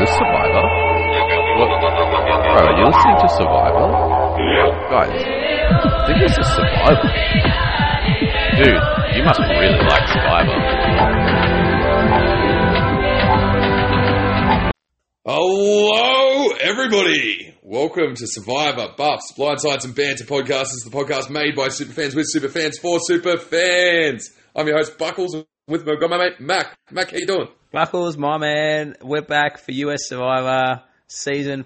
this Survivor? What? Bro, are you listening to Survivor? Guys, I think this is Survivor. Dude, you must really like Survivor. Hello, everybody. Welcome to Survivor, Buffs, Blindsides and Banter podcast. This is the podcast made by superfans with superfans for superfans. I'm your host, Buckles, and with me I've got my mate, Mac. Mac, how you doing? Buckles, my man, we're back for US Survivor Season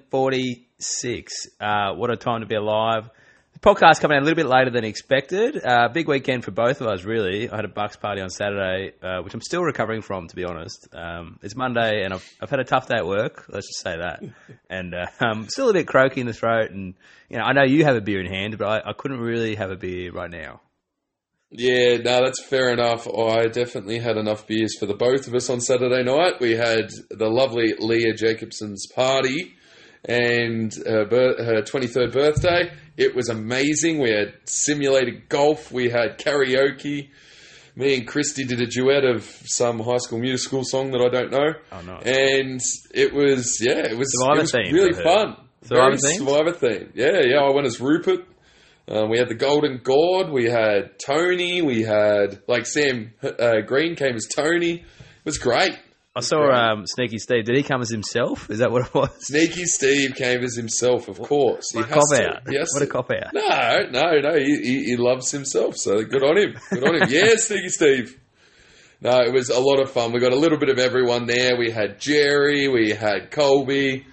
46. What a time to be alive. The podcast coming out a little bit later than expected. Big weekend for both of us, really. I had a Bucks party on Saturday, which I'm still recovering from, to be honest. It's Monday, and I've had a tough day at work. Let's just say that. And still a bit croaky in the throat. And I know you have a beer in hand, but I couldn't really have a beer right now. Yeah, no, that's fair enough. I definitely had enough beers for the both of us on Saturday night. We had the lovely Leah Jacobson's party and her 23rd birthday. It was amazing. We had simulated golf. We had karaoke. Me and Christy did a duet of some High School Musical song that I don't know. Oh, no. And it was Survivor really fun. Survivor theme. Yeah. I went as Rupert. We had the Golden Gourd. We had Tony. We had, Sam Green came as Tony. It was great. I saw Sneaky Steve. Did he come as himself? Is that what it was? Sneaky Steve came as himself, of course. What a cop out. No. He loves himself, so good on him. Yeah, Sneaky Steve. No, it was a lot of fun. We got a little bit of everyone there. We had Jerry. We had Colby.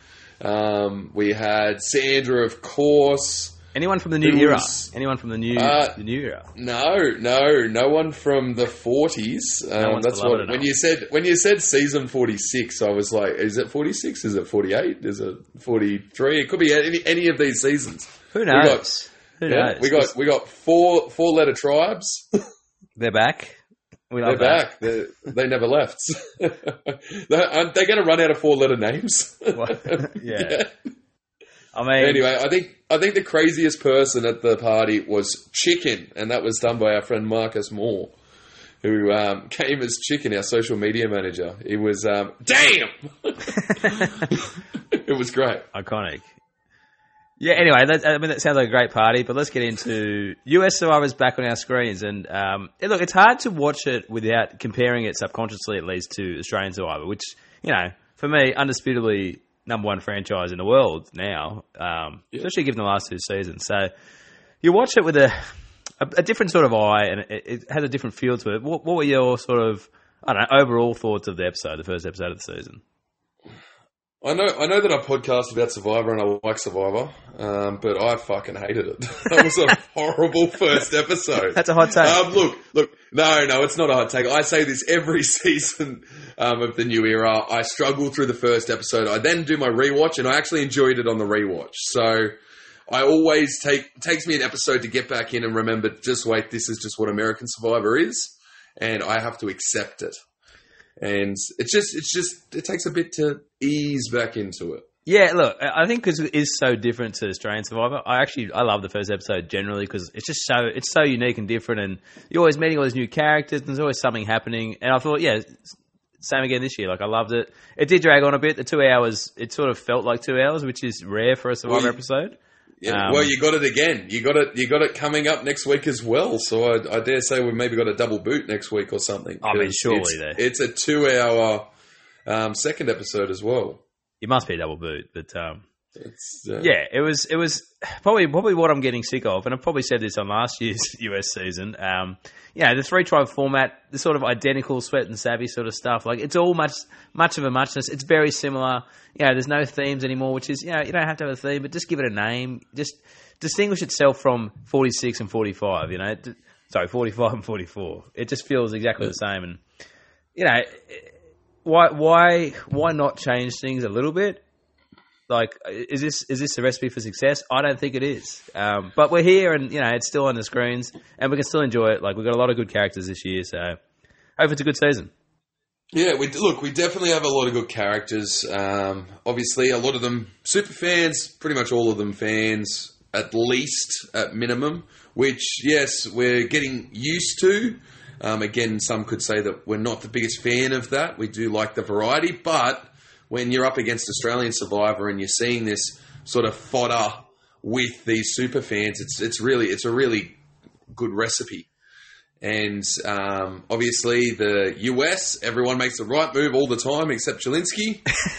We had Sandra, of course. Anyone from the new era? Anyone from the new era? No one from the 40s. That's what when you said season 46, I was like, is it 46? Is it 48? Is it 43? It could be any of these seasons. Who knows? Who knows? We got four letter tribes. They're back. They're back. They never left. Aren't they going to run out of 4-letter names? Yeah. I mean, anyway, I think the craziest person at the party was Chicken, and that was done by our friend Marcus Moore, who came as Chicken, our social media manager. He was damn. It was great, iconic. Yeah. Anyway, that sounds like a great party. But let's get into US Survivor's back on our screens, and look, it's hard to watch it without comparing it subconsciously, at least, to Australian Survivor, which for me, undisputably number one franchise in the world now, especially given the last two seasons. So you watch it with a different sort of eye, and it has a different feel to it. What were your sort of, overall thoughts of the first episode of the season? I know that I podcast about Survivor and I like Survivor, but I fucking hated it. That was a horrible first episode. That's a hot take. Look, no, it's not a hot take. I say this every season of the new era. I struggle through the first episode. I then do my rewatch, and I actually enjoyed it on the rewatch. So I always takes me an episode to get back in and remember, just wait, this is just what American Survivor is, and I have to accept it. And it takes a bit to ease back into it. Yeah, look, I think because it is so different to Australian Survivor. I love the first episode generally because it's so unique and different, and you're always meeting all these new characters, and there's always something happening. And I thought, same again this year. I loved it. It did drag on a bit. The 2 hours, it sort of felt like 2 hours, which is rare for a Survivor episode. Yeah, you got it again. You got it coming up next week as well. So I dare say we've maybe got a double boot next week or something. I mean, surely it's a 2 hour second episode as well. It must be a double boot, but it was probably what I'm getting sick of, and I probably said this on last year's US season. The 3-tribe format, the sort of identical Sweat and Savvy sort of stuff. It's all much of a muchness. It's very similar. There's no themes anymore, which is, you don't have to have a theme, but just give it a name. Just distinguish itself from 46 and 45, 45 and 44. It just feels exactly the same. And, why not change things a little bit? Is this a recipe for success? I don't think it is. But we're here, and it's still on the screens, and we can still enjoy it. We've got a lot of good characters this year, so hope it's a good season. Yeah, we definitely have a lot of good characters. Obviously, a lot of them super fans, pretty much all of them fans, at least at minimum. Which, yes, we're getting used to. Again, some could say that we're not the biggest fan of that. We do like the variety, but when you're up against Australian Survivor and you're seeing this sort of fodder with these super fans, it's a really good recipe. And obviously the US, everyone makes the right move all the time except Chelinski.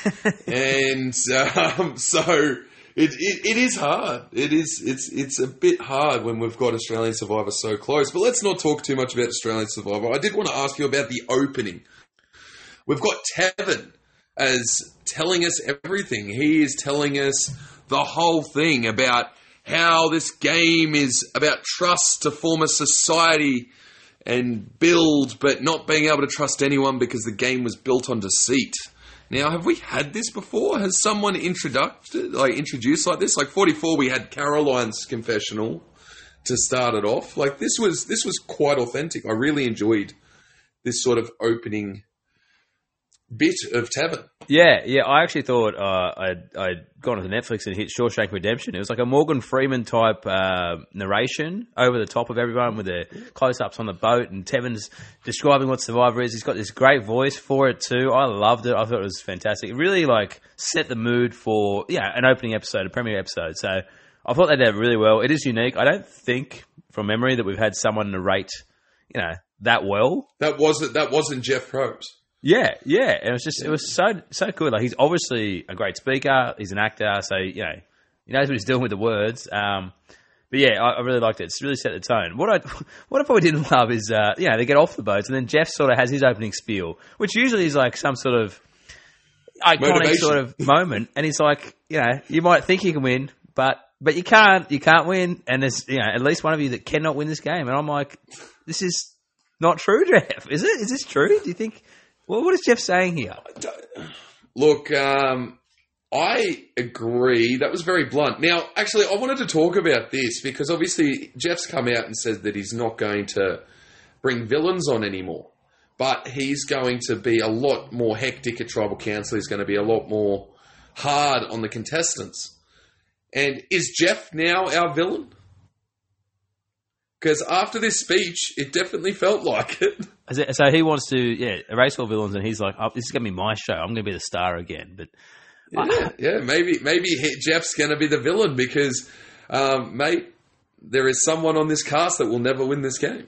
And so it is hard. It's a bit hard when we've got Australian Survivor so close. But let's not talk too much about Australian Survivor. I did want to ask you about the opening. We've got Tevin as telling us everything. He is telling us the whole thing about how this game is about trust to form a society and build, but not being able to trust anyone because the game was built on deceit. Now, have we had this before? Has someone introduced like this? Like 44, we had Caroline's confessional to start it off. Like this was quite authentic. I really enjoyed this sort of opening bit of Tevin. Yeah. I actually thought I'd gone to Netflix and hit Shawshank Redemption. It was like a Morgan Freeman type narration over the top of everyone with the close-ups on the boat, and Tevin's describing what Survivor is. He's got this great voice for it too. I loved it. I thought it was fantastic. It really set the mood for an opening episode, a premiere episode. So I thought they did it really well. It is unique. I don't think from memory that we've had someone narrate that well. That wasn't Jeff Probst. Yeah. It was so good. Like, he's obviously a great speaker. He's an actor, so he knows what he's doing with the words. But yeah, I really liked it. It's really set the tone. What I probably didn't love is they get off the boats and then Jeff sort of has his opening spiel, which usually is like some sort of iconic motivation. Sort of moment, and he's like, you might think you can win, but you can't. You can't win, and there's at least one of you that cannot win this game. And I'm like, this is not true, Jeff. Is it? Is this true? Do you think? Well, what is Jeff saying here? Look, I agree. That was very blunt. Now, actually, I wanted to talk about this because obviously Jeff's come out and said that he's not going to bring villains on anymore. But he's going to be a lot more hectic at Tribal Council. He's going to be a lot more hard on the contestants. And is Jeff now our villain? Because after this speech, it definitely felt like it. So he wants to, erase all villains, and he's like, "Oh, this is going to be my show. I'm going to be the star again." But maybe Jeff's going to be the villain because, mate, there is someone on this cast that will never win this game.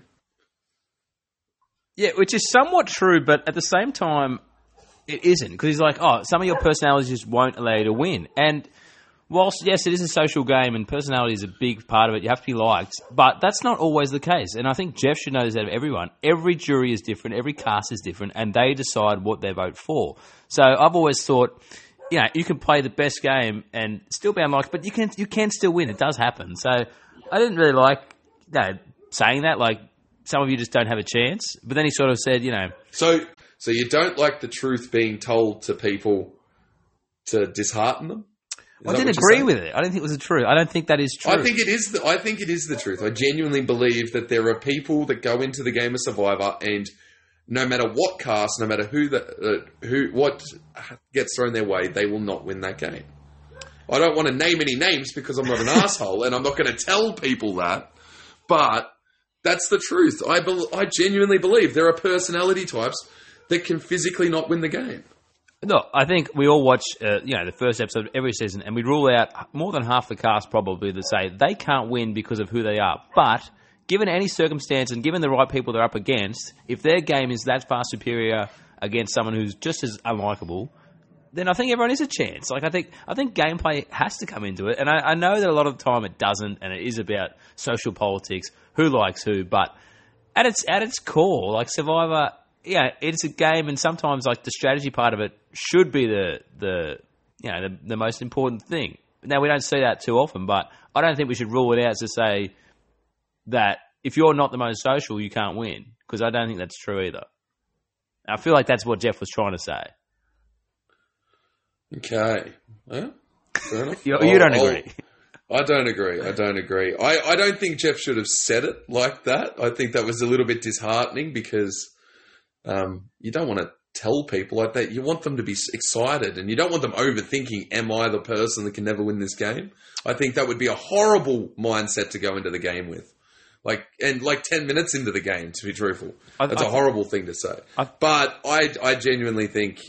Yeah, which is somewhat true, but at the same time, it isn't, because he's like, some of your personalities just won't allow you to win. And whilst, yes, it is a social game and personality is a big part of it, you have to be liked, but that's not always the case. And I think Jeff should know this out of everyone. Every jury is different, every cast is different, and they decide what they vote for. So I've always thought, you can play the best game and still be unliked, but you can still win. It does happen. So I didn't really like saying that, like, some of you just don't have a chance. But then he sort of said, So you don't like the truth being told to people to dishearten them? I didn't agree with it. I don't think it was the truth. I don't think that is true. I think it is the truth. I genuinely believe that there are people that go into the game of Survivor, and no matter what cast, no matter what gets thrown their way, they will not win that game. I don't want to name any names because I'm not an asshole, and I'm not going to tell people that. But that's the truth. I genuinely believe there are personality types that can physically not win the game. No, I think we all watch, the first episode of every season, and we rule out more than half the cast probably that say they can't win because of who they are. But given any circumstance and given the right people they're up against, if their game is that far superior against someone who's just as unlikable, then I think everyone is a chance. Like I think gameplay has to come into it, and I know that a lot of the time it doesn't, and it is about social politics, who likes who. But at its core, like Survivor. Yeah, it's a game, and sometimes like the strategy part of it should be the most important thing. Now we don't see that too often, but I don't think we should rule it out to say that if you're not the most social, you can't win, because I don't think that's true either. I feel like that's what Jeff was trying to say. Okay, well, fair enough. You don't agree. I don't agree. I don't think Jeff should have said it like that. I think that was a little bit disheartening because. You don't want to tell people like that. You want them to be excited, and you don't want them overthinking, am I the person that can never win this game? I think that would be a horrible mindset to go into the game with. And 10 minutes into the game, to be truthful. That's I a horrible thing to say. But I genuinely think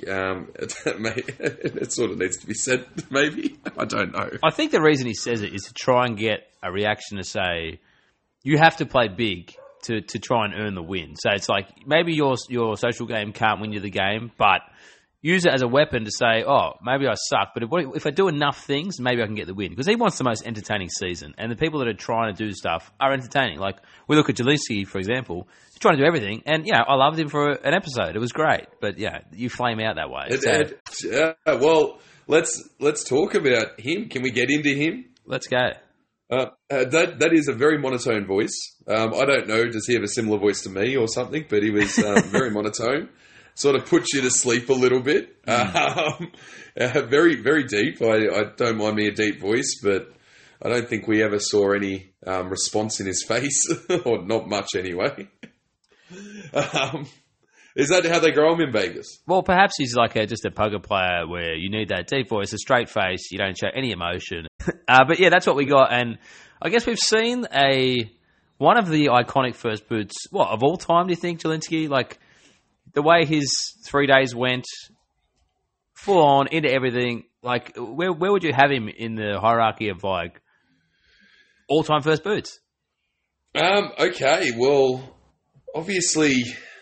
it sort of needs to be said, maybe. I don't know. I think the reason he says it is to try and get a reaction to say, you have to play big to try and earn the win. So it's like, maybe your social game can't win you the game, but use it as a weapon to say, oh, maybe I suck, but if I do enough things, maybe I can get the win. Because he wants the most entertaining season, and the people that are trying to do stuff are entertaining. Like, we look at Jelinski, for example. He's trying to do everything, and, I loved him for an episode. It was great. But, you flame out that way. Well, let's talk about him. Can we get into him? Let's go. That is a very monotone voice. I don't know, does he have a similar voice to me or something? But he was very monotone. Sort of puts you to sleep a little bit. Very, very deep. I don't mind me a deep voice, but I don't think we ever saw any response in his face, or not much anyway. Is that how they grow him in Vegas? Well, perhaps he's like just a poker player where you need that deep voice, a straight face, you don't show any emotion. But that's what we got. And I guess we've seen one of the iconic first boots, of all time, do you think, Jelinski? Like, the way his 3 days went, full on, into everything, like, where would you have him in the hierarchy of, like, all-time first boots? Okay, well, obviously,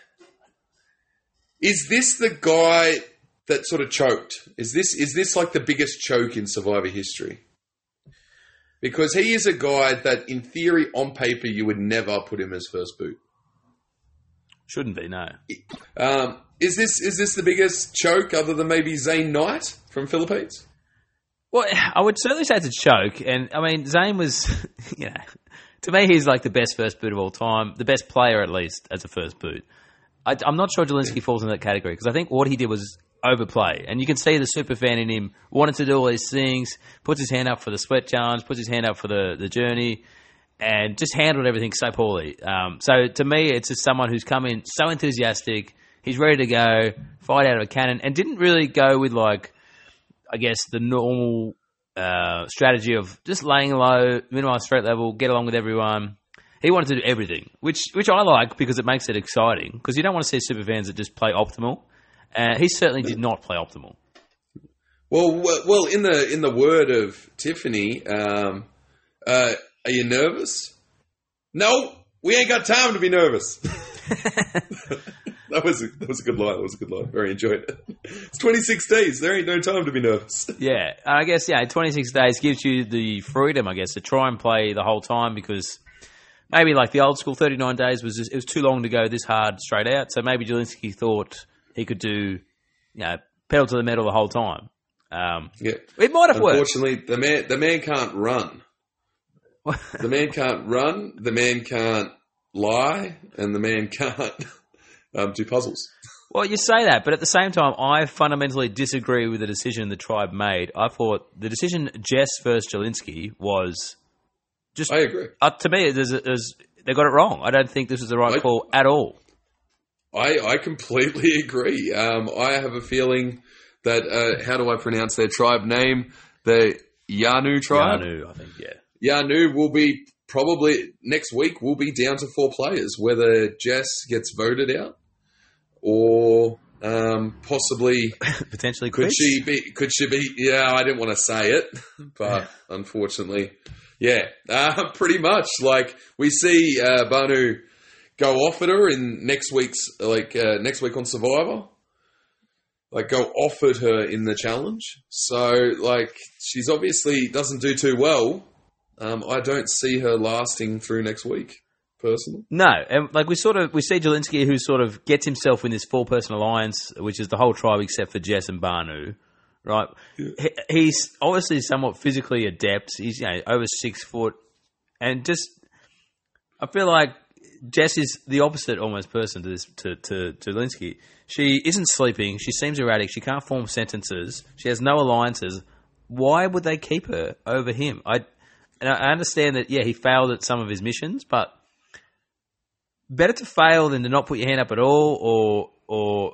is this the guy that sort of choked? Is this like the biggest choke in Survivor history? Because he is a guy that, in theory, on paper, you would never put him as first boot. Shouldn't be, no. Is this the biggest choke other than maybe Zane Knight from Philippines? Well, I would certainly say it's a choke. And, I mean, Zane was, to me, he's like the best first boot of all time, the best player, at least, as a first boot. I'm not sure Jelinski falls in that category, because I think what he did was overplay. And you can see the super fan in him wanted to do all these things, puts his hand up for the sweat challenge, puts his hand up for the journey, and just handled everything so poorly. So to me, it's just someone who's come in so enthusiastic, he's ready to go, fight out of a cannon, and didn't really go with, like, I guess, the normal strategy of just laying low, minimise threat level, get along with everyone. He wanted to do everything, which I like because it makes it exciting, because you don't want to see super fans that just play optimal. He certainly did not play optimal. Well, in the word of Tiffany, are you nervous? No, we ain't got time to be nervous. That was a good line. That was a good line. Very enjoyed it. It's 26 days. There ain't no time to be nervous. Yeah, I guess 26 days gives you the freedom, I guess, to try and play the whole time, because maybe like the old school 39 days it was too long to go this hard straight out. So maybe Jelinski thought he could do, pedal to the metal the whole time. It might have worked. Unfortunately, the man can't run. The man can't run, the man can't lie, and the man can't do puzzles. Well, you say that, but at the same time, I fundamentally disagree with the decision the tribe made. I thought the decision Jess versus Jelinski was just... I agree. To me, they got it wrong. I don't think this was the right call at all. I completely agree. I have a feeling that, how do I pronounce their tribe name? The Yanu tribe? Yanu, I think, yeah. Yanu will be probably next week. Will be down to 4 players. Whether Jess gets voted out, or possibly potentially Chris. Could she be? Yeah, I didn't want to say it, but unfortunately, pretty much. Like, we see Banu go off at her in next week on Survivor. Like, go off at her in the challenge. So, like, she's obviously doesn't do too well. I don't see her lasting through next week, personally. No, and like we see Jelinski, who sort of gets himself in this 4-person alliance, which is the whole tribe except for Jess and Banu, right? Yeah. He's obviously somewhat physically adept. He's over 6 foot, and just I feel like Jess is the opposite almost person to this to Jelinski. She isn't sleeping. She seems erratic. She can't form sentences. She has no alliances. Why would they keep her over him? And I understand that, he failed at some of his missions, but better to fail than to not put your hand up at all, or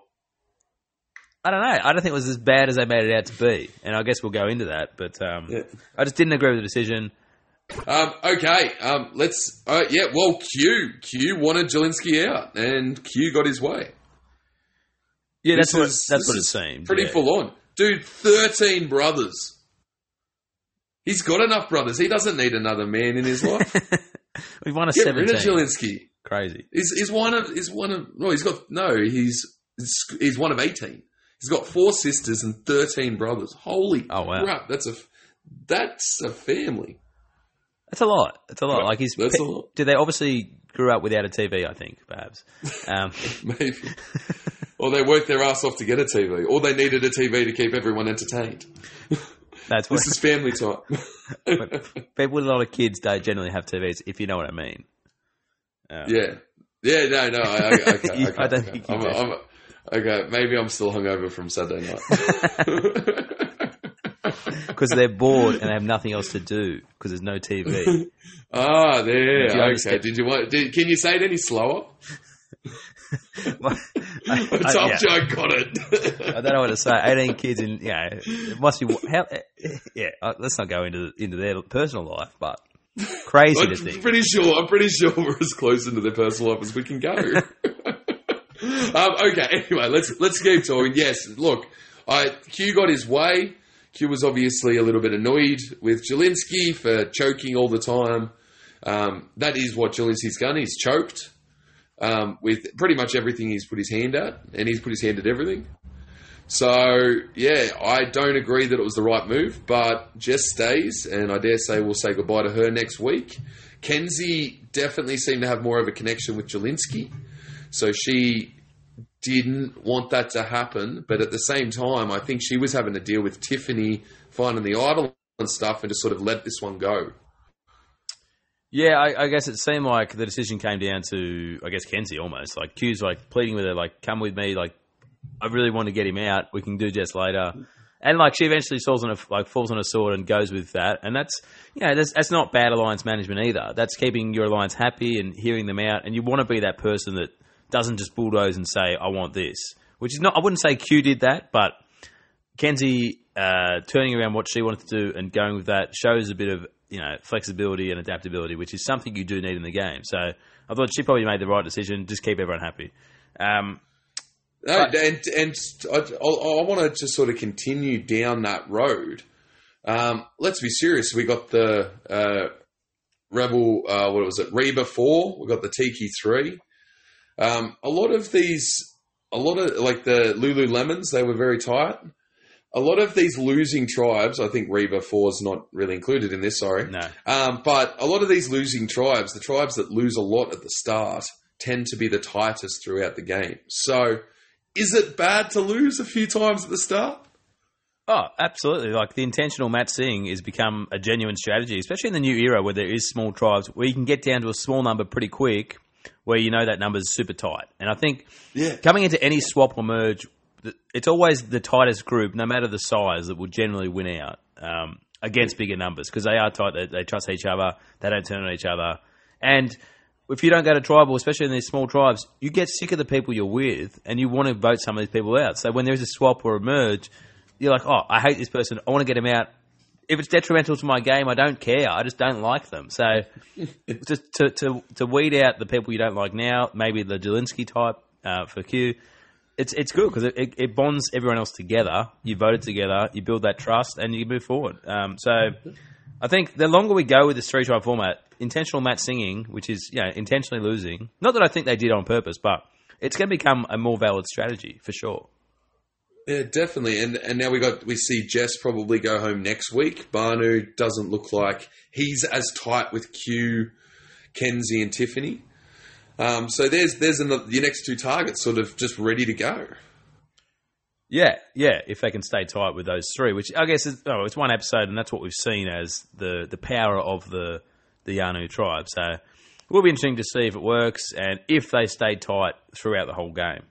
I don't know. I don't think it was as bad as they made it out to be, and I guess we'll go into that. But I just didn't agree with the decision. Okay. Let's. Yeah. Well, Q wanted Jelinski out, and Q got his way. Yeah, that's what it seemed. Pretty full on, dude. 13 brothers. He's got enough brothers. He doesn't need another man in his life. We've won a Get 17. rid of Jelinski. Crazy. He's one of. No, he's one of 18. He's got 4 sisters and 13 brothers. Holy crap! That's a family. That's a lot. That's a lot. Like that's a lot. They obviously grew up without a TV? I think perhaps. Maybe. Or they worked their ass off to get a TV, or they needed a TV to keep everyone entertained. This is family time. People with a lot of kids don't generally have TVs, if you know what I mean. Yeah. No. Okay. I don't think you do. Okay, maybe I'm still hungover from Saturday night. Because they're bored and they have nothing else to do because there's no TV. Okay. Can you say it any slower? Tough joke, got it. I don't know what to say. 18 kids, and it must be. Let's not go into their personal life, but crazy to think. I'm pretty sure we're as close into their personal life as we can go. Okay. Anyway, let's keep talking. Yes. Look, Q got his way. Q was obviously a little bit annoyed with Jelinski for choking all the time. That is what Jelinski's done. He's choked. With pretty much everything he's put his hand at, and he's put his hand at everything. So, yeah, I don't agree that it was the right move, but Jess stays, and I dare say we'll say goodbye to her next week. Kenzie definitely seemed to have more of a connection with Jelinski, so she didn't want that to happen, but at the same time, I think she was having to deal with Tiffany finding the idol and stuff and just sort of let this one go. Yeah, I guess it seemed like the decision came down to, Kenzie almost. Like, Q's like pleading with her, like, come with me, like, I really want to get him out. We can do Jess later. And, like, she eventually falls on a sword and goes with that. And that's, that's not bad alliance management either. That's keeping your alliance happy and hearing them out. And you want to be that person that doesn't just bulldoze and say, I want this. Which is not, I wouldn't say Q did that, but Kenzie turning around what she wanted to do and going with that shows a bit of, flexibility and adaptability, which is something you do need in the game. So I thought she probably made the right decision. Just keep everyone happy. And I want to just sort of continue down that road. Let's be serious. We got the Rebel, Reba 4. We got the Tiki 3. A lot of like the Lululemons, they were very tight. A lot of these losing tribes, I think Reba 4 is not really included in this, sorry. No. But a lot of these losing tribes, the tribes that lose a lot at the start, tend to be the tightest throughout the game. So, is it bad to lose a few times at the start? Oh, absolutely. Like, the intentional matching has become a genuine strategy, especially in the new era where there is small tribes, where you can get down to a small number pretty quick, where that number's super tight. And I think coming into any swap or merge, it's always the tightest group, no matter the size, that will generally win out against bigger numbers because they are tight. They trust each other. They don't turn on each other. And if you don't go to tribal, especially in these small tribes, you get sick of the people you're with and you want to vote some of these people out. So when there's a swap or a merge, you're like, oh, I hate this person. I want to get him out. If it's detrimental to my game, I don't care. I just don't like them. So just to weed out the people you don't like now, maybe the Jelinski type for Q, it's good because it bonds everyone else together. You vote it together, you build that trust, and you move forward. So I think the longer we go with this 3-tribe format, intentional match singing, which is intentionally losing, not that I think they did on purpose, but it's going to become a more valid strategy for sure. Yeah, definitely. And now we see Jess probably go home next week. Banu doesn't look like he's as tight with Q, Kenzie, and Tiffany. So there's your next 2 targets sort of just ready to go. Yeah, if they can stay tight with those 3, which I guess it's one episode, and that's what we've seen as the power of the Yanu tribe. So it will be interesting to see if it works and if they stay tight throughout the whole game.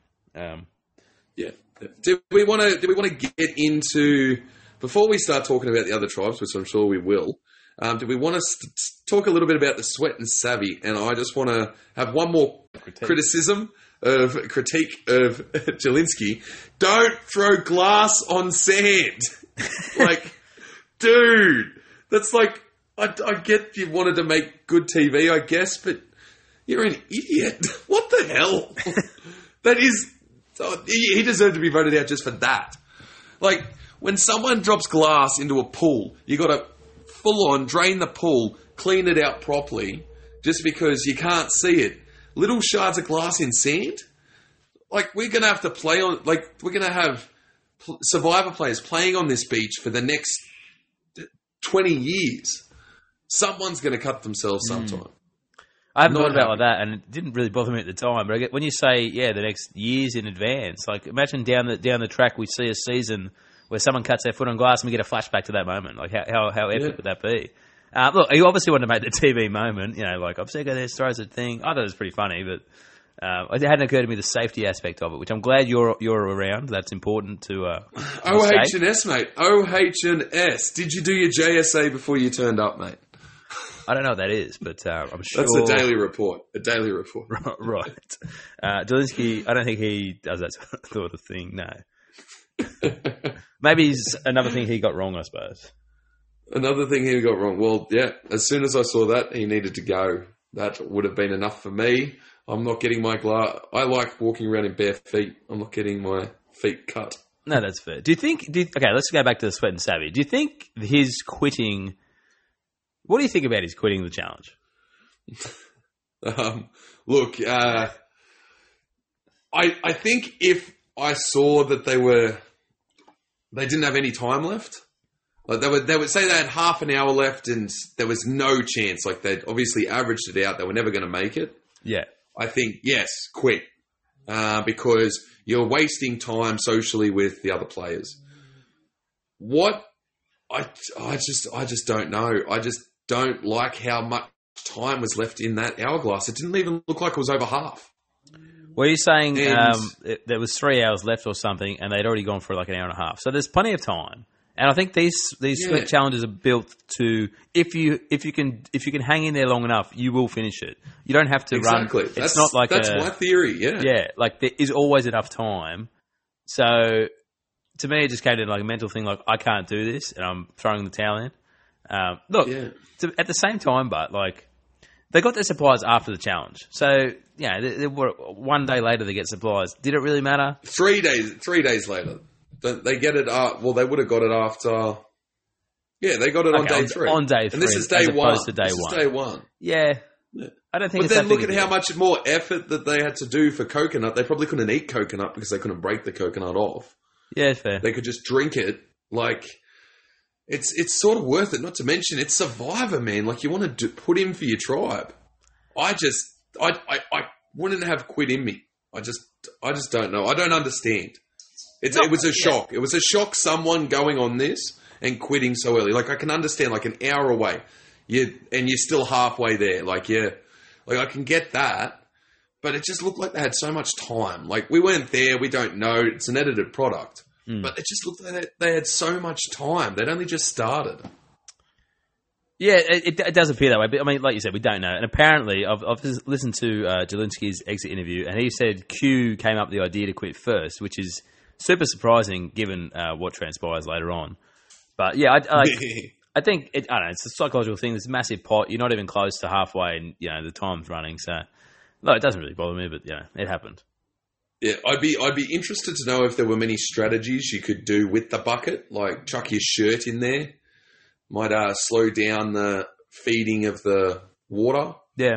Do we want to get into, before we start talking about the other tribes, which I'm sure we will? Do we want to talk a little bit about the Sweat and Savvy? And I just want to have one more critique of Jelinski. Don't throw glass on sand. Like, dude, that's like I get you wanted to make good TV, I guess, but you're an idiot. What the hell? That is... He deserved to be voted out just for that. Like, when someone drops glass into a pool, you got to full-on drain the pool, clean it out properly, just because you can't see it. Little shards of glass in sand? Like, we're going to have to play on... Like, we're going to have Survivor players playing on this beach for the next 20 years. Someone's going to cut themselves sometime. I haven't thought about it like that, and it didn't really bother me at the time. But I get, when you say, the next years in advance, like imagine down the track we see a season where someone cuts their foot on glass and we get a flashback to that moment. Like how epic would that be? Look, you obviously wanted to make the TV moment. Like I'm sick of this, throws a thing. I thought it was pretty funny, but it hadn't occurred to me the safety aspect of it, which I'm glad you're around. That's important to. OH&S, mate. OH&S. Did you do your JSA before you turned up, mate? I don't know what that is, but I'm sure... That's a daily report. A daily report. Right. Dolinsky, I don't think he does that sort of thing, no. Maybe it's another thing he got wrong, I suppose. Another thing he got wrong. Well, yeah, as soon as I saw that, he needed to go. That would have been enough for me. I'm not getting my glass... I like walking around in bare feet. I'm not getting my feet cut. No, that's fair. Okay, let's go back to the Sweat and Savvy. Do you think his quitting... What do you think about his quitting the challenge? Look, I think if I saw that they didn't have any time left, like they would say they had half an hour left and there was no chance. Like they'd obviously averaged it out, they were never going to make it. Yeah, I think yes, quit because you're wasting time socially with the other players. What I just don't know. I just don't like how much time was left in that hourglass. It didn't even look like it was over half. Were you saying there was 3 hours left or something, and they'd already gone for like an hour and a half? So there's plenty of time, and I think these sweat challenges are built to if you can hang in there long enough, you will finish it. You don't have to run. It's not like that's my theory. Yeah, like there is always enough time. So to me, it just came to like a mental thing, like I can't do this, and I'm throwing the towel in. At the same time, but like they got their supplies after the challenge, so they were 1 day later they get supplies. Did it really matter? 3 days. 3 days later, they get it. Well, they would have got it after. Yeah, they got it on day 3. On day 3, and this is day 1. To day this one. Is day 1. Yeah. I don't think. But then look at how much more effort that they had to do for coconut. They probably couldn't eat coconut because they couldn't break the coconut off. Yeah, fair. They could just drink it. Like. It's sort of worth it. Not to mention, it's Survivor, man. Like you want to put in for your tribe. I wouldn't have quit in me. I just don't know. I don't understand. It was a shock. It was a shock. Someone going on this and quitting so early. Like I can understand, like an hour away, you're still halfway there. Like I can get that, but it just looked like they had so much time. Like we weren't there. We don't know. It's an edited product. But it just looked like they had so much time. They'd only just started. Yeah, it does appear that way. But I mean, like you said, we don't know. And apparently, I've listened to Jelinsky's exit interview, and he said Q came up with the idea to quit first, which is super surprising given what transpires later on. But yeah, I think I don't know. It's a psychological thing. There's a massive pot. You're not even close to halfway, and the time's running. So, no, it doesn't really bother me. But it happened. Yeah, I'd be interested to know if there were many strategies you could do with the bucket, like chuck your shirt in there. Might slow down the feeding of the water. Yeah.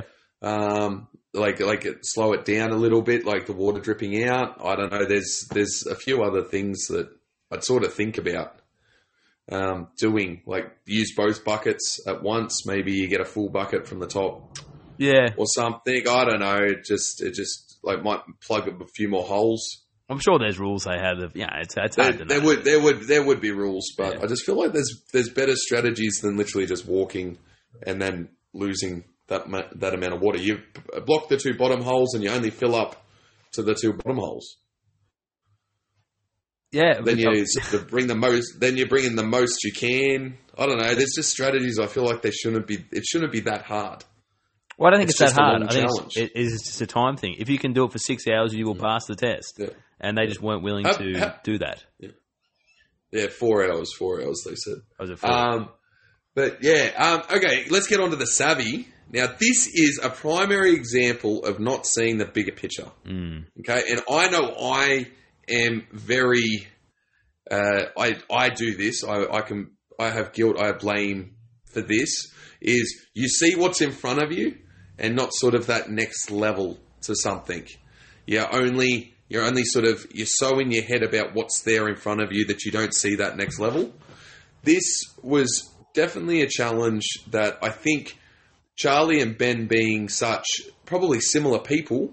Slow it down a little bit, like the water dripping out. I don't know. There's a few other things that I'd sort of think about doing, like use both buckets at once. Maybe you get a full bucket from the top. Yeah. Or something. I don't know. It just like might plug up a few more holes. I'm sure there's rules they have. It's hard to know. There would be rules, but I just feel like there's better strategies than literally just walking and then losing that amount of water. You block the 2 bottom holes and you only fill up to the 2 bottom holes. Yeah. Then you bring the most. Then you bring in the most you can. I don't know. There's just strategies. I feel like they shouldn't be. It shouldn't be that hard. Well, I don't think it's that hard. I think it's just a time thing. If you can do it for 6 hours, you will pass the test. Yeah. And they just weren't willing to do that. Yeah, 4 hours. 4 hours, they said. Was it 4? But yeah, okay, let's get on to the savvy. Now, this is a primary example of not seeing the bigger picture. Okay, and I know I am very. I do this. I have guilt. I have blame for this. Is you see what's in front of you, and not sort of that next level to something. You're only sort of you're so in your head about what's there in front of you that you don't see that next level. This was definitely a challenge that I think Charlie and Ben, being such probably similar people,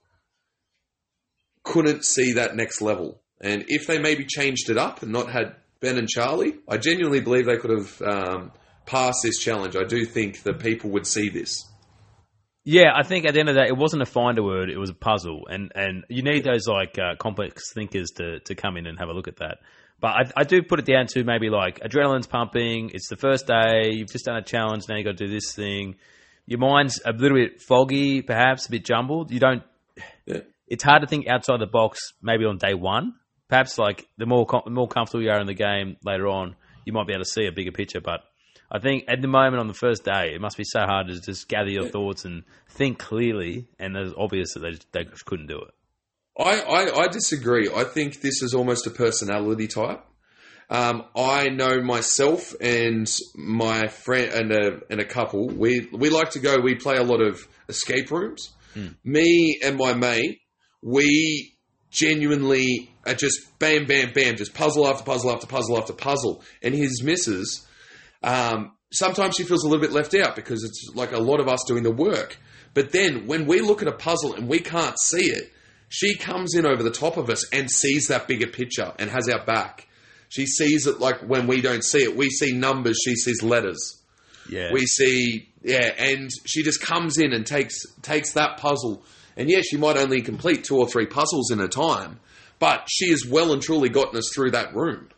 couldn't see that next level. And if they maybe changed it up and not had Ben and Charlie, I genuinely believe they could have passed this challenge. I do think that people would see this. Yeah, I think at the end of the day, it wasn't a find a word; it was a puzzle, and you need those complex thinkers to come in and have a look at that. But I do put it down to maybe like adrenaline's pumping. It's the first day. You've just done a challenge. Now you got to do this thing. Your mind's a little bit foggy, perhaps a bit jumbled. You don't. Yeah. It's hard to think outside the box. Maybe on day one, perhaps like the more comfortable you are in the game later on, you might be able to see a bigger picture. But I think at the moment on the first day, it must be so hard to just gather your thoughts and think clearly. And it's obvious that they just couldn't do it. I disagree. I think this is almost a personality type. I know myself and my friend and a couple. We like to go. We play a lot of escape rooms. Me and my mate, we genuinely are just bam, bam, bam, just puzzle after puzzle after puzzle after puzzle. And his missus, sometimes she feels a little bit left out because it's like a lot of us doing the work. But then when we look at a puzzle and we can't see it, she comes in over the top of us and sees that bigger picture and has our back. She sees it like when we don't see it. We see numbers, she sees letters. Yeah. We see, and she just comes in and takes that puzzle. And she might only complete 2 or 3 puzzles in a time, but she has well and truly gotten us through that room.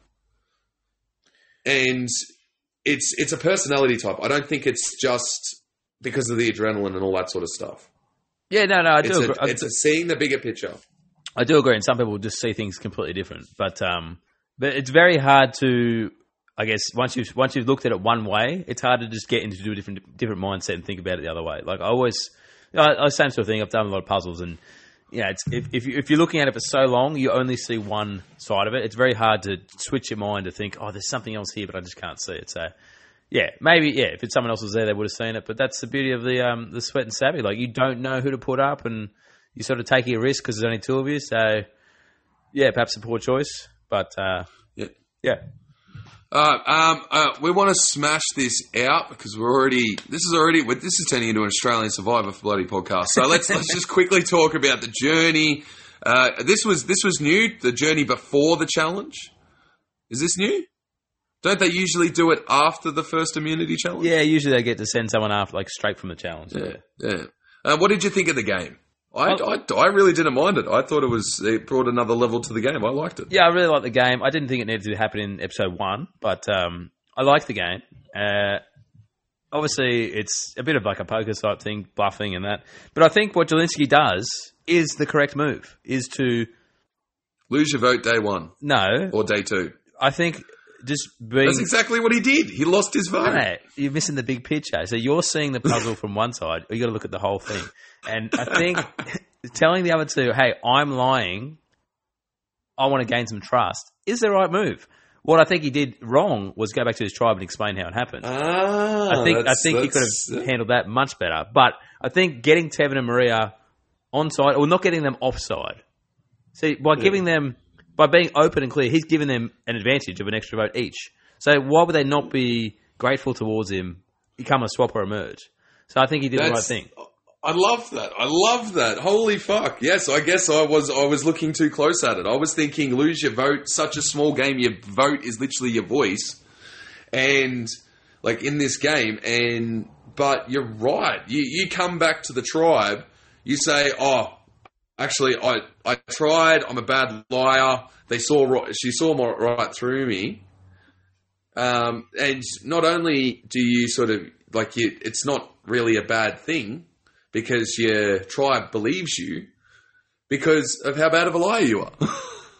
And it's a personality type. I don't think it's just because of the adrenaline and all that sort of stuff. Yeah, no, I do agree. It's seeing the bigger picture. I do agree, and some people just see things completely different. But it's very hard to, I guess, once you've looked at it one way, it's hard to just get into a different mindset and think about it the other way. Like I always, same sort of thing. I've done a lot of puzzles, and it's if you're looking at it for so long, you only see one side of it. It's very hard to switch your mind to think, there's something else here, but I just can't see it. So. Yeah, maybe, if it's someone else was there, they would have seen it. But that's the beauty of the Sweat and Savvy. Like, you don't know who to put up, and you're sort of taking a risk because there's only 2 of you. So, perhaps a poor choice. But, yeah. We want to smash this out because this is turning into an Australian Survivor for Bloody podcast. So let's just quickly talk about the journey. This was new, the journey before the challenge. Is this new? Don't they usually do it after the first immunity challenge? Yeah, usually they get to send someone after, like straight from the challenge. Yeah. What did you think of the game? I really didn't mind it. I thought it brought another level to the game. I liked it. Yeah, I really liked the game. I didn't think it needed to happen in episode 1, but I liked the game. Obviously, it's a bit of like a poker type thing, bluffing and that. But I think what Jelinsky does is the correct move, is to... Lose your vote day 1. No. Or day 2. I think... That's exactly what he did. He lost his vote. No, you're missing the big picture. So you're seeing the puzzle from one side, or you got to look at the whole thing. And I think telling the other two, "Hey, I'm lying. I want to gain some trust," is the right move. What I think he did wrong was go back to his tribe and explain how it happened. I think he could have handled that much better. But I think getting Tevin and Maria on side, or not getting them offside. See, by giving them. By being open and clear, he's given them an advantage of an extra vote each. So why would they not be grateful towards him, become a swap or a merge? So I think he did the right thing. I love that. Holy fuck. Yes, I guess I was looking too close at it. I was thinking, lose your vote, such a small game, your vote is literally your voice. And, like, in this game, but you're right. You come back to the tribe, you say, actually, I tried. I'm a bad liar. She saw right through me. And not only do you sort of it's not really a bad thing because your tribe believes you because of how bad of a liar you are.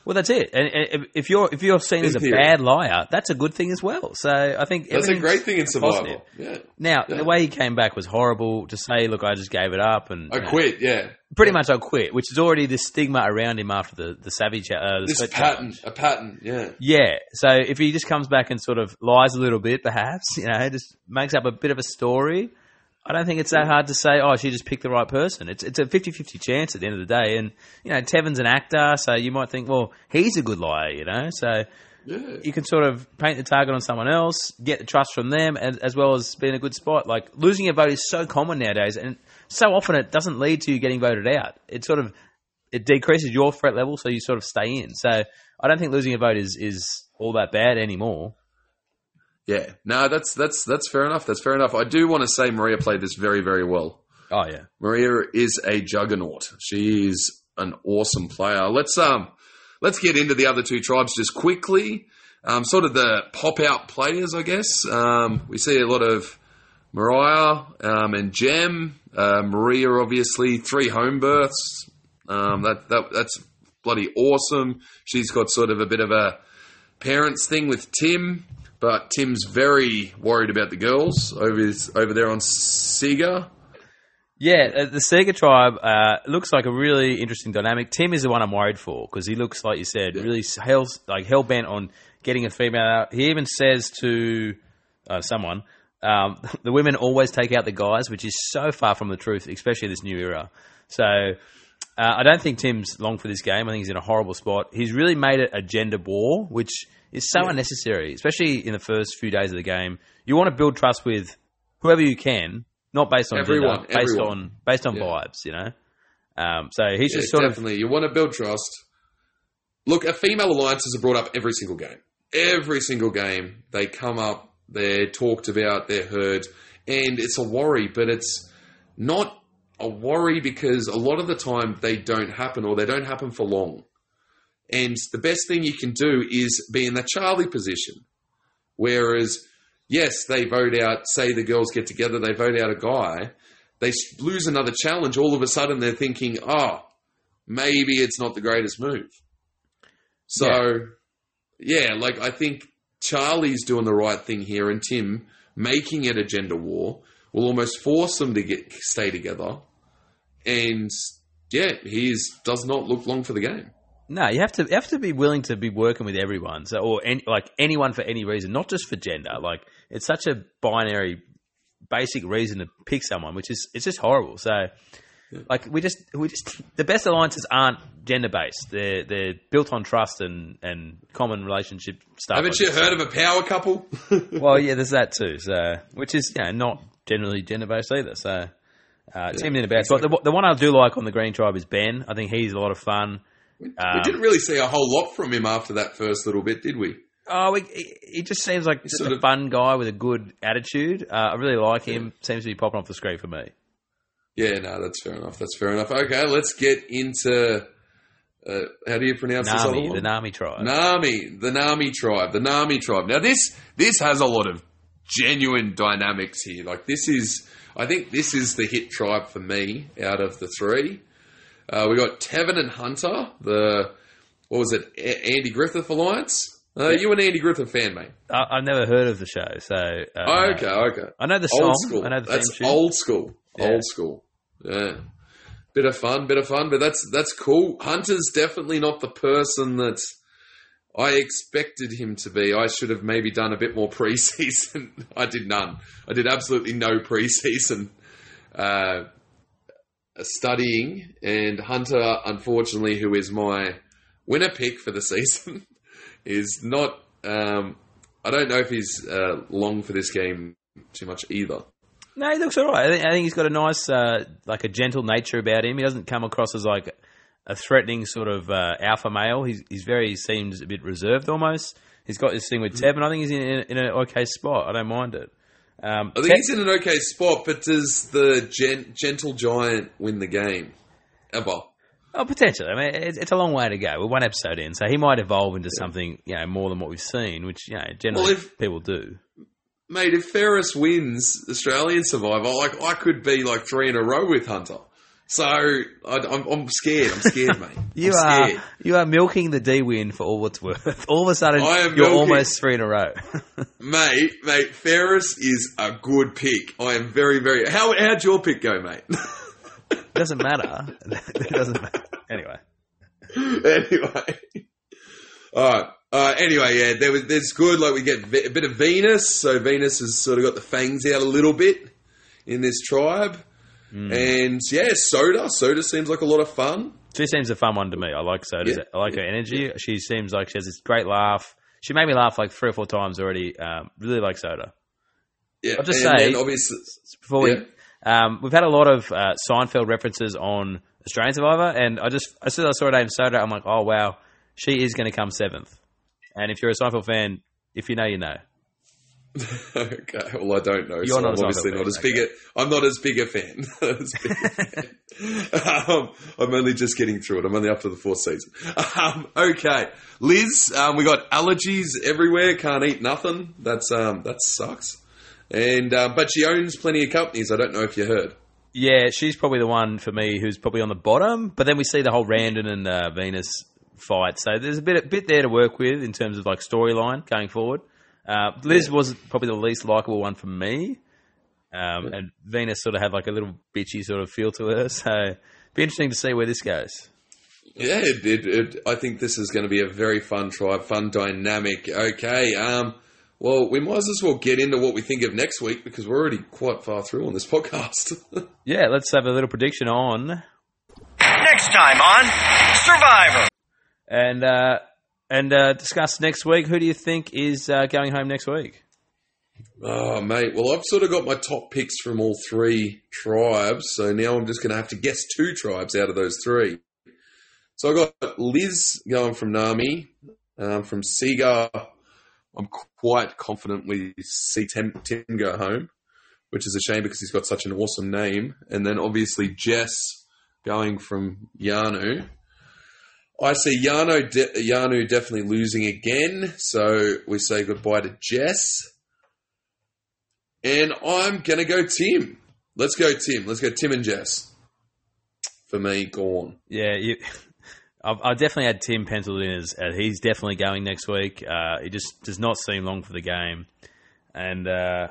Well, that's it. And if you're seen as a theory. bad liar, that's a good thing as well. So I think That's a everything's great thing in survival. positive. Yeah. Now, the way he came back was horrible. To say, look, I just gave it up and I quit, yeah. pretty much I quit, which is already the stigma around him after the Savage. The This sweat pattern, challenge. a pattern, yeah. Yeah. So if he just comes back and sort of lies a little bit, perhaps, just makes up a bit of a story, I don't think it's that hard to say, oh, she just picked the right person. It's a 50-50 chance at the end of the day. And, Tevin's an actor, so you might think, well, he's a good liar, So you can sort of paint the target on someone else, get the trust from them, as well as being a good spot. Like, losing a vote is so common nowadays, and so often it doesn't lead to you getting voted out. It decreases your threat level, so you sort of stay in. So I don't think losing a vote is all that bad anymore. Yeah. No, that's fair enough. That's fair enough. I do want to say Maria played this very, very well. Oh, yeah. Maria is a juggernaut. She's an awesome player. Let's get into the other two tribes just quickly. Sort of the pop-out players, I guess. We see a lot of Mariah and Jem. Maria, obviously, 3 home births. That's bloody awesome. She's got sort of a bit of a parents thing with Tim, but Tim's very worried about the girls over there on Sega. Yeah, the Sega tribe looks like a really interesting dynamic. Tim is the one I'm worried for because he looks, like you said, really hell-bent on getting a female out. He even says to someone, the women always take out the guys, which is so far from the truth, especially in this new era. So I don't think Tim's long for this game. I think he's in a horrible spot. He's really made it a gender war, which is so unnecessary, especially in the first few days of the game. You want to build trust with whoever you can, not based on Everyone, gender, based on vibes, So he's just sort definitely. You want to build trust. Look, female alliances are brought up every single game. Every single game, they come up, they're talked about, they're heard, and it's a worry, but it's not a worry because a lot of the time they don't happen or they don't happen for long. And the best thing you can do is be in the Charlie position. Whereas, yes, they vote out, say the girls get together, they vote out a guy, they lose another challenge, all of a sudden they're thinking, maybe it's not the greatest move. So, I think Charlie's doing the right thing here, and Tim making it a gender war will almost force them to stay together. And, he does not look long for the game. No, you have to be willing to be working with everyone, anyone for any reason, not just for gender. Like, it's such a binary, basic reason to pick someone, it's just horrible. So, we just the best alliances aren't gender based. They're built on trust and common relationship stuff. Haven't you heard of a power couple? Well, yeah, there's that too. So, which is not generally gender based either. So, Tim's in a bad spot. The one I do like on the Green Tribe is Ben. I think he's a lot of fun. We didn't really see a whole lot from him after that first little bit, did we? Oh, he just seems like just a fun guy with a good attitude. I really like him. Seems to be popping off the screen for me. Yeah, no, that's fair enough. Okay, let's get into... how do you pronounce this other one? The Nami tribe. The Nami tribe. Now, this has a lot of genuine dynamics here. I think this is the hit tribe for me out of the 3. We got Tevin and Hunter, Andy Griffith Alliance? You an Andy Griffith fan, mate? I've never heard of the show, so... Okay. I know the song. Old school. I know the That's theme tune. old school. Yeah. Old school. Yeah. Bit of fun, but that's cool. Hunter's definitely not the person that I expected him to be. I should have maybe done a bit more pre-season. I did none. I did absolutely no pre-season studying. And Hunter, unfortunately, who is my winner pick for the season, is not... I don't know if he's long for this game too much either. No, he looks all right. I think he's got a nice, a gentle nature about him. He doesn't come across as like a threatening sort of alpha male. He seems a bit reserved almost. He's got this thing with Tevin. I think he's in an okay spot. I don't mind it. I think he's in an okay spot, but does the gentle giant win the game? Ever? Oh, potentially. I mean, it's a long way to go. We're one episode in, so he might evolve into something more than what we've seen, which generally people do. Mate, if Ferris wins Australian Survivor, I could be 3 in a row with Hunter. So I'm scared. I'm scared, mate. You are milking the D win for all it's worth. All of a sudden, you're milking, almost 3 in a row. mate. Ferris is a good pick. I am very, very. How'd your pick go, mate? Doesn't matter. It doesn't matter. Anyway. All right. Anyway, yeah, there's good. Like we get a bit of Venus, so Venus has sort of got the fangs out a little bit in this tribe. And yeah, Soda seems like a lot of fun. She seems a fun one to me. I like Soda. Yeah. I like her energy. She seems like she has this great laugh. She made me laugh like 3 or 4 times already. Really like Soda. Yeah, I'll just say, obviously, before we've had a lot of Seinfeld references on Australian Survivor, and as soon as I saw her name Soda, I'm like, oh wow, she is going to come 7th. And if you're a Seinfeld fan, if you know, you know. Okay, well, I don't know. You're so not I'm obviously not as big I'm not as big a fan. I'm only just getting through it. I'm only up to the 4th season. Okay, Liz, we got allergies everywhere. Can't eat nothing. That sucks. And but she owns plenty of companies. I don't know if you heard. Yeah, she's probably the one for me who's probably on the bottom. But then we see the whole Randon and Venus fight. So there's a bit there to work with in terms of like storyline going forward. Liz was probably the least likable one for me. And Venus sort of had like a little bitchy sort of feel to her. So it'd be interesting to see where this goes. Yeah, I think this is going to be a very fun tribe, fun dynamic. Okay, well, we might as well get into what we think of next week because we're already quite far through on this podcast. Yeah, let's have a little prediction on... Next time on Survivor. And discuss next week. Who do you think is going home next week? Oh, mate. Well, I've sort of got my top picks from all 3 tribes, so now I'm just going to have to guess 2 tribes out of those 3. So I got Liz going from Nami, from Seagar. I'm quite confident we see Tim go home, which is a shame because he's got such an awesome name. And then obviously Jess going from Yanu. I see Yanu definitely losing again, so we say goodbye to Jess. And I'm going to go Tim. Let's go Tim. Let's go Tim and Jess. For me, gone. Yeah, I definitely had Tim penciled in as he's definitely going next week. He just does not seem long for the game. And,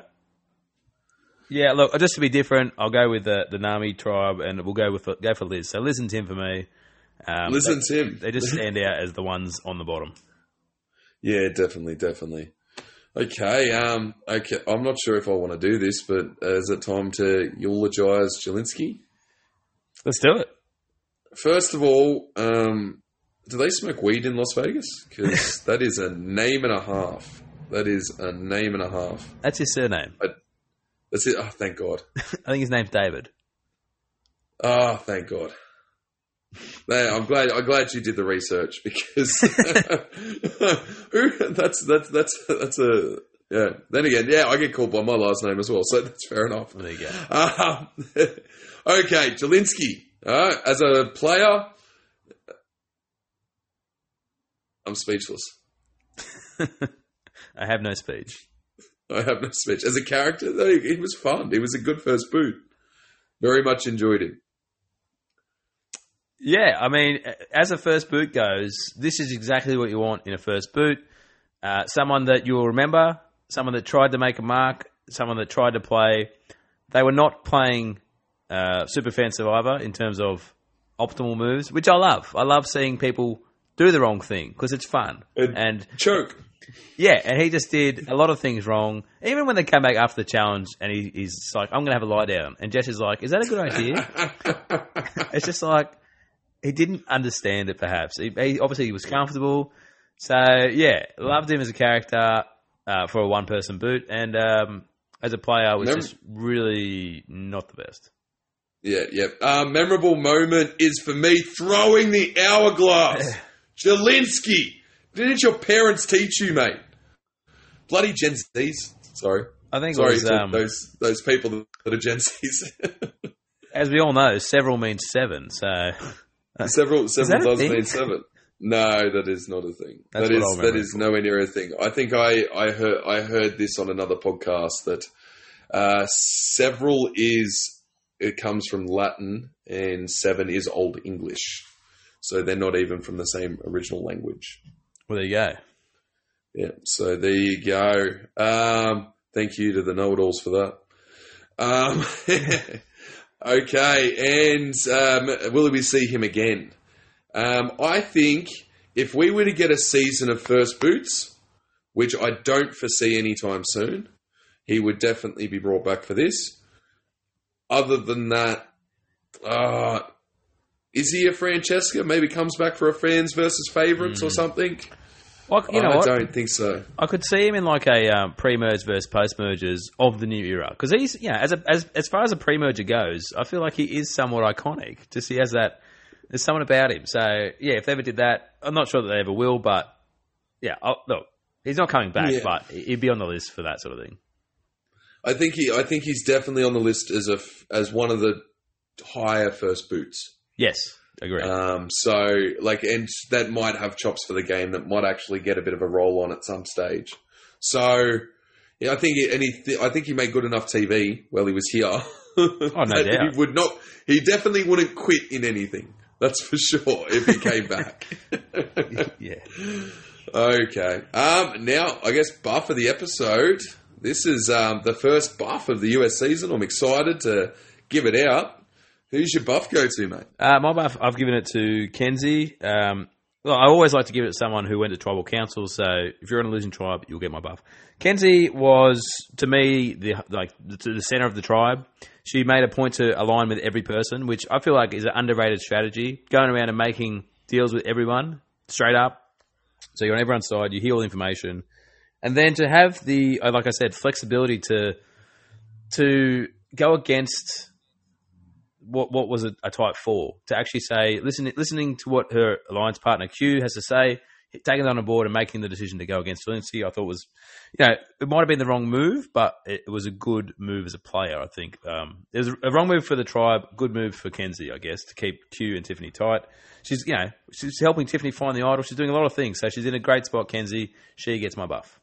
yeah, look, just to be different, I'll go with the Nami tribe, and we'll go for Liz. So Liz and Tim for me. Liz and Tim. They just stand out as the ones on the bottom. Yeah, definitely. Okay, I'm not sure if I want to do this, but is it time to eulogize Jelinski? Let's do it. First of all, do they smoke weed in Las Vegas? Because that is a name and a half. That's his surname. That's it. Oh, thank God. I think his name's David. Oh, thank God. I'm glad you did the research because that's a yeah. Then again, yeah, I get called by my last name as well, so that's fair enough. There you go. Okay, Jelinski. As a player, I'm speechless. I have no speech. As a character, though, he was fun. He was a good first boot. Very much enjoyed him. Yeah, I mean, as a first boot goes, this is exactly what you want in a first boot. Someone that you'll remember, someone that tried to make a mark, someone that tried to play. They were not playing Superfan Survivor in terms of optimal moves, which I love. I love seeing people do the wrong thing because it's fun. And choke. Yeah, and he just did a lot of things wrong. Even when they came back after the challenge and he's like, I'm going to have a lie down. And Jess is like, is that a good idea? It's just like, he didn't understand it, perhaps. He obviously was comfortable. So, yeah, loved him as a character for a one-person boot. And as a player, was just really not the best. Yeah. Memorable moment is, for me, throwing the hourglass. Jelinski. Didn't your parents teach you, mate? Bloody Gen Zs. Sorry. I think Sorry it was, to those people that are Gen Zs. As we all know, several means 7, so... Several does thing? mean 7. No, that is not a thing. That's that is nowhere near a thing. I think I heard this on another podcast that several is it comes from Latin, and 7 is Old English. So they're not even from the same original language. Well, there you go. Yeah, so there you go. Thank you to the know-it-alls for that. Okay, and will we see him again? I think if we were to get a season of First Boots, which I don't foresee anytime soon, he would definitely be brought back for this. Other than that, is he a Francesca? Maybe comes back for a fans versus favourites or something? Well, you know I what? don't think so. I could see him in like a pre-merge versus post-mergers of the new era, because he's, as far as a pre-merger goes, I feel like he is somewhat iconic. Just he has that. There's something about him. So yeah, if they ever did that, I'm not sure that they ever will, but yeah, look, he's not coming back, but he'd be on the list for that sort of thing. I think he's definitely on the list as one of the higher First Boots. Yes, agree. So and that might have chops for the game. That might actually get a bit of a roll on at some stage. So yeah, I think he made good enough TV while he was here. Oh, no doubt. He definitely wouldn't quit in anything. That's for sure. If he came back. Yeah. Okay. Now I guess buff of the episode. This is the first buff of the US season. I'm excited to give it out. Who's your buff go to, mate? My buff, I've given it to Kenzie. Well, I always like to give it to someone who went to tribal council, so if you're in a losing tribe, you'll get my buff. Kenzie was, to me, the center of the tribe. She made a point to align with every person, which I feel like is an underrated strategy, going around and making deals with everyone, straight up. So you're on everyone's side, you hear all the information. And then to have the, like I said, flexibility to go against what was a type 4, to actually say, listening to what her alliance partner Q has to say, taking that on board and making the decision to go against Lindsay, I thought was, it might have been the wrong move, but it was a good move as a player, I think. It was a wrong move for the tribe, good move for Kenzie, I guess, to keep Q and Tiffany tight. She's helping Tiffany find the idol. She's doing a lot of things, so she's in a great spot, Kenzie. She gets my buff.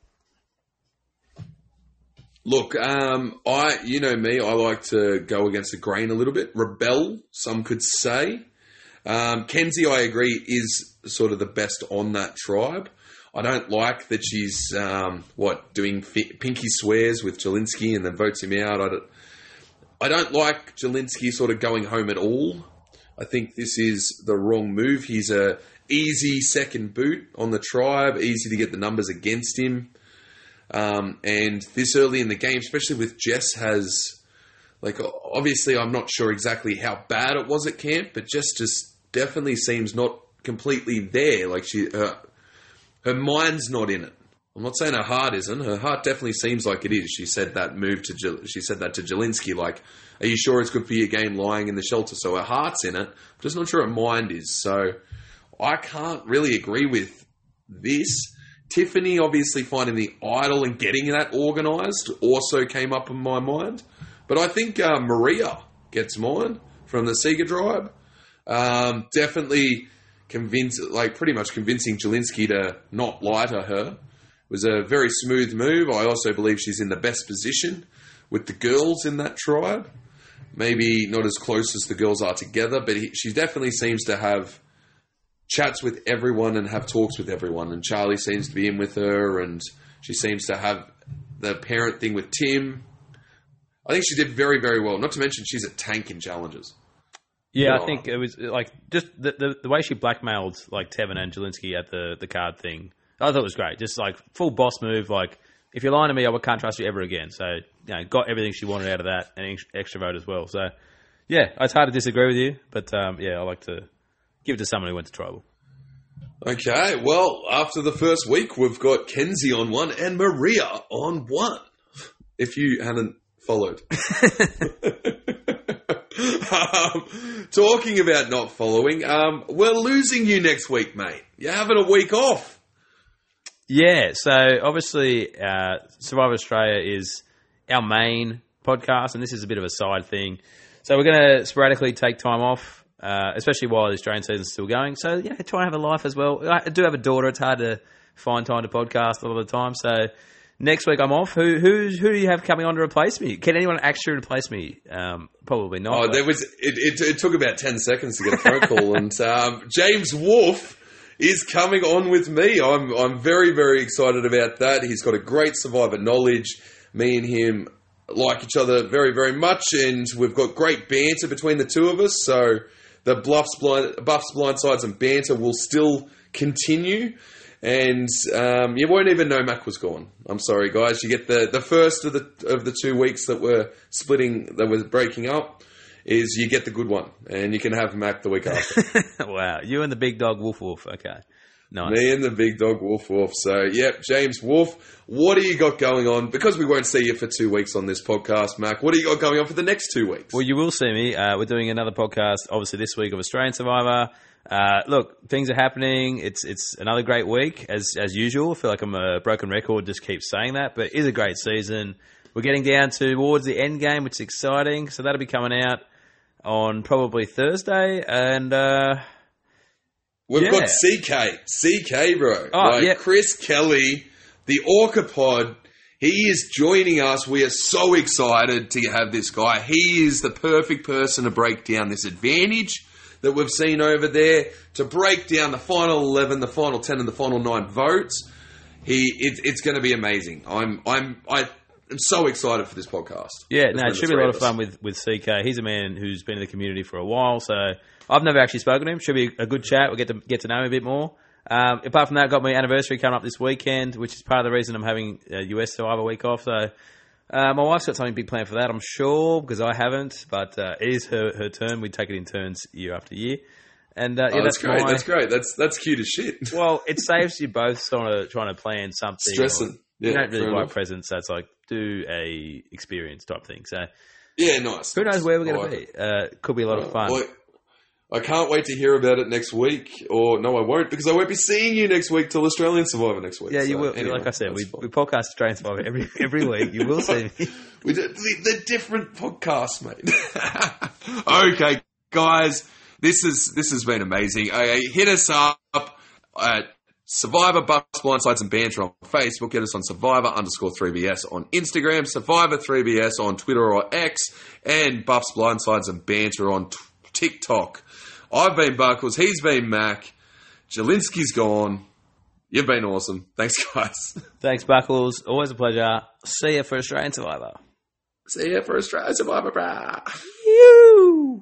Look, you know me, I like to go against the grain a little bit. Rebel, some could say. Kenzie, I agree, is sort of the best on that tribe. I don't like that she's, doing pinky swears with Jelinski and then votes him out. I don't like Jelinski sort of going home at all. I think this is the wrong move. He's a easy second boot on the tribe, easy to get the numbers against him. And this early in the game, especially with Jess, has, obviously I'm not sure exactly how bad it was at camp, but Jess just definitely seems not completely there. Her mind's not in it. I'm not saying her heart isn't. Her heart definitely seems like it is. She said that to Jelinski, are you sure it's good for your game lying in the shelter? So her heart's in it. I'm just not sure her mind is. So I can't really agree with this. Tiffany obviously finding the idol and getting that organised also came up in my mind. But I think Maria gets mine from the Sega Tribe. Definitely pretty much convincing Jelinski to not lie to her. It was a very smooth move. I also believe she's in the best position with the girls in that tribe. Maybe not as close as the girls are together, but she definitely seems to have chats with everyone and have talks with everyone. And Charlie seems to be in with her, and she seems to have the parent thing with Tim. I think she did very, very well. Not to mention she's a tank in challenges. Yeah, I think it was just the way she blackmailed Tevin and Jelinski at the card thing. I thought it was great. Just full boss move. If you're lying to me, I can't trust you ever again. So got everything she wanted out of that, and extra vote as well. So yeah, it's hard to disagree with you, but I like to give it to someone who went to tribal. Okay, well, after the first week, we've got Kenzie on 1 and Maria on 1. If you hadn't followed. Talking about not following, we're losing you next week, mate. You're having a week off. Yeah, so obviously Survivor Australia is our main podcast, and this is a bit of a side thing. So we're going to sporadically take time off, especially while the Australian season's still going. So, try and have a life as well. I do have a daughter. It's hard to find time to podcast a lot of the time. So, Next week I'm off. Who do you have coming on to replace me? Can anyone actually replace me? Probably not. Oh, it took about 10 seconds to get a phone call, and James Wolfe is coming on with me. I'm very, very excited about that. He's got a great Survivor knowledge. Me and him like each other very, very much, and we've got great banter between the two of us. So the Buffs, Blindsides, and banter will still continue. And you won't even know Mac was gone. I'm sorry, guys. You get the first of the 2 weeks that we're breaking up. Is you get the good one, and you can have Mac the week after. Wow, you and the big dog Wolf. Okay, nice. Me and the big dog Wolf. So, yep, James Wolfe, what do you got going on? Because we won't see you for 2 weeks on this podcast, Mac. What do you got going on for the next 2 weeks? Well, you will see me. We're doing another podcast, obviously this week, of Australian Survivor. Look, things are happening. It's another great week as usual. I feel like I'm a broken record, just keep saying that, but it is a great season. We're getting down towards the end game, which is exciting. So that'll be coming out on probably Thursday, and we've got CK, bro. Oh, yeah. Chris Kelly, the Orca Pod. He is joining us. We are so excited to have this guy. He is the perfect person to break down this advantage that we've seen over there, to break down the final 11, the final 10, and the final 9 votes. It's going to be amazing. I'm so excited for this podcast. Yeah, it should be a lot of fun with CK. He's a man who's been in the community for a while, so I've never actually spoken to him. Should be a good chat. We'll get to know him a bit more. Apart from that, got my anniversary coming up this weekend, which is part of the reason I'm having a US Survivor week off. So my wife's got something big planned for that, I'm sure, because I haven't. But it is her turn. We take it in turns year after year. And that's great. That's great. That's cute as shit. Well, it saves you both trying to plan something. Stressing. You don't really buy presents, so it's like do a experience type thing. So yeah, nice. Who knows where we're going to be? Could be a lot of fun. Well, I can't wait to hear about it next week. Or no, I won't, because I won't be seeing you next week till Australian Survivor next week. Yeah, you will. Anyway, like I said, we podcast Australian Survivor every week. You will see me. We do the different podcasts, mate. Okay, guys, this has been amazing. Hit us up at Survivor, Buffs, Blindsides, and Banter on Facebook. Get us on Survivor_3BS on Instagram, Survivor3BS on Twitter or X, and Buffs, Blindsides, and Banter on TikTok. I've been Buckles. He's been Mac. Jelinski's gone. You've been awesome. Thanks, guys. Thanks, Buckles. Always a pleasure. See you for Australian Survivor. See you for Australian Survivor, brah. You.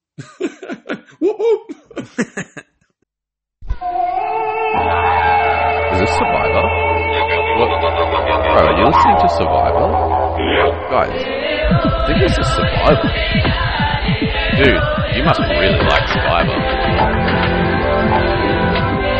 Whoop. Is this Survivor? What? Bro, are you listening to Survivor? Guys, I think this is Survivor. Dude, you must really like Survivor.